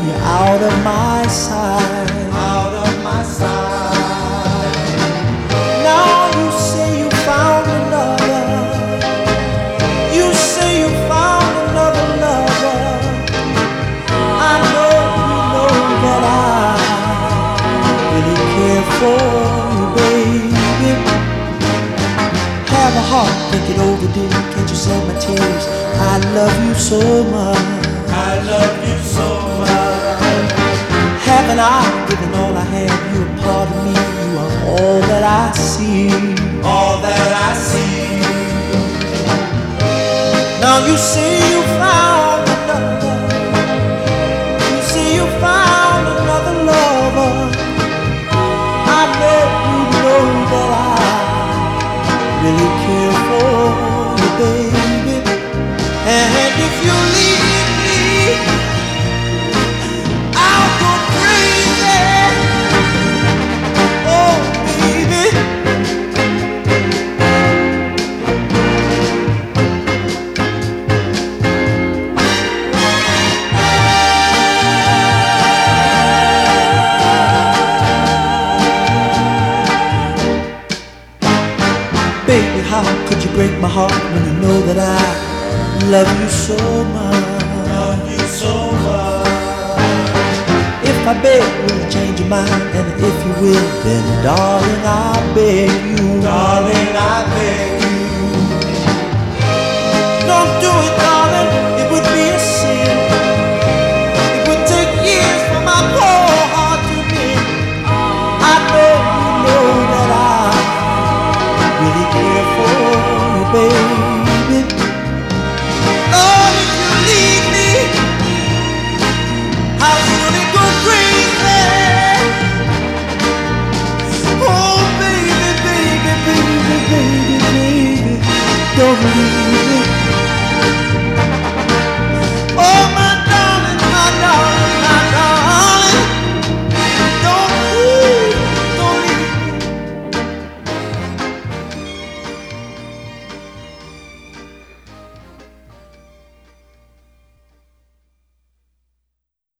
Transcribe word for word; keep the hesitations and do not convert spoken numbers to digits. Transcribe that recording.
you're out of my sight. Out of my sight. Now you say you found another. You say you found another lover. I know you know that I really care for you, baby. Have a heart, think it over, dear. Can't you see my tears? I love you so much. I love you so much. Haven't I given all I have? You a part of me. You are all that I see. All that I see. Now you say you found another. You say you found another lover. I know you know that I really care for you, baby. And if you leave me, I'll go crazy. Oh, baby. Baby, how could you break my heart when you know that I love you so much? Love you so much. If I beg, will you change your mind? And if you will, then darling, I beg you. Darling, I beg you. Don't do it, darling, it would be a sin. It would take years for my poor heart to mend. I know you know that I really care for you, baby. Oh, if you leave me, I'll surely go crazy. Oh, baby, baby, baby, baby, baby, don't leave.